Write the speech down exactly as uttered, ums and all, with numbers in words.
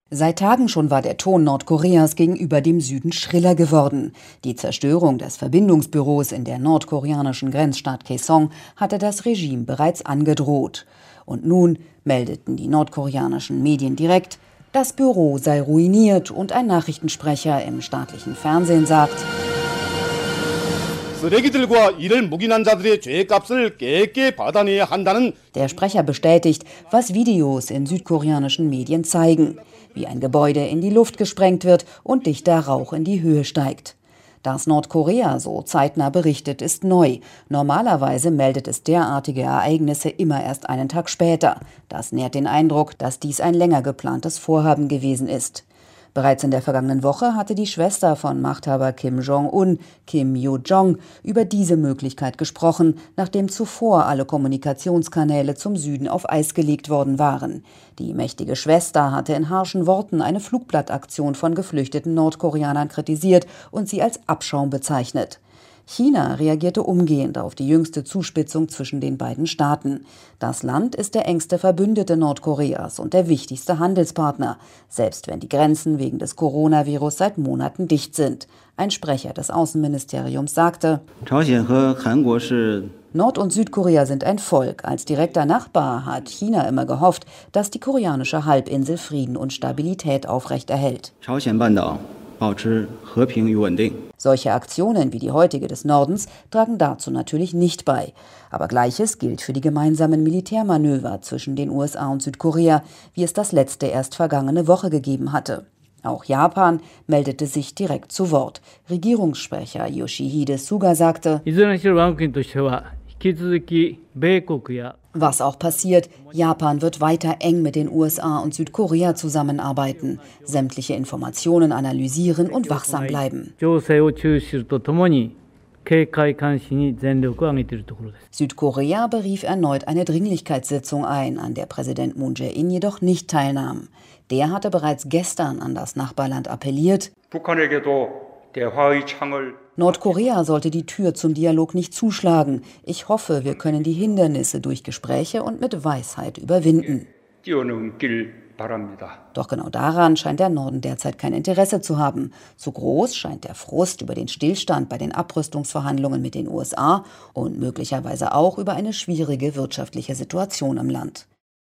Seit Tagen schon war der Ton Nordkoreas gegenüber dem Süden schriller geworden. Die Zerstörung des Verbindungsbüros in der nordkoreanischen Grenzstadt Kaesong hatte das Regime bereits angedroht. Und nun meldeten die nordkoreanischen Medien direkt, das Büro sei ruiniert und ein Nachrichtensprecher im staatlichen Fernsehen sagt: Der Sprecher bestätigt, was Videos in südkoreanischen Medien zeigen, wie ein Gebäude in die Luft gesprengt wird und dichter Rauch in die Höhe steigt. Dass Nordkorea so zeitnah berichtet, ist neu. Normalerweise meldet es derartige Ereignisse immer erst einen Tag später. Das nährt den Eindruck, dass dies ein länger geplantes Vorhaben gewesen ist. Bereits in der vergangenen Woche hatte die Schwester von Machthaber Kim Jong-un, Kim Yo-jong, über diese Möglichkeit gesprochen, nachdem zuvor alle Kommunikationskanäle zum Süden auf Eis gelegt worden waren. Die mächtige Schwester hatte in harschen Worten eine Flugblattaktion von geflüchteten Nordkoreanern kritisiert und sie als Abschaum bezeichnet. China reagierte umgehend auf die jüngste Zuspitzung zwischen den beiden Staaten. Das Land ist der engste Verbündete Nordkoreas und der wichtigste Handelspartner, selbst wenn die Grenzen wegen des Coronavirus seit Monaten dicht sind. Ein Sprecher des Außenministeriums sagte: Nord- und Südkorea sind ein Volk. Als direkter Nachbar hat China immer gehofft, dass die koreanische Halbinsel Frieden und Stabilität aufrechterhält. Solche Aktionen wie die heutige des Nordens tragen dazu natürlich nicht bei. Aber Gleiches gilt für die gemeinsamen Militärmanöver zwischen den U S A und Südkorea, wie es das letzte erst vergangene Woche gegeben hatte. Auch Japan meldete sich direkt zu Wort. Regierungssprecher Yoshihide Suga sagte: Was auch passiert, Japan wird weiter eng mit den U S A und Südkorea zusammenarbeiten, sämtliche Informationen analysieren und wachsam bleiben. Südkorea berief erneut eine Dringlichkeitssitzung ein, an der Präsident Moon Jae-in jedoch nicht teilnahm. Der hatte bereits gestern an das Nachbarland appelliert, Nordkorea sollte die Tür zum Dialog nicht zuschlagen. Ich hoffe, wir können die Hindernisse durch Gespräche und mit Weisheit überwinden. Doch genau daran scheint der Norden derzeit kein Interesse zu haben. Zu groß scheint der Frust über den Stillstand bei den Abrüstungsverhandlungen mit den U S A und möglicherweise auch über eine schwierige wirtschaftliche Situation im Land.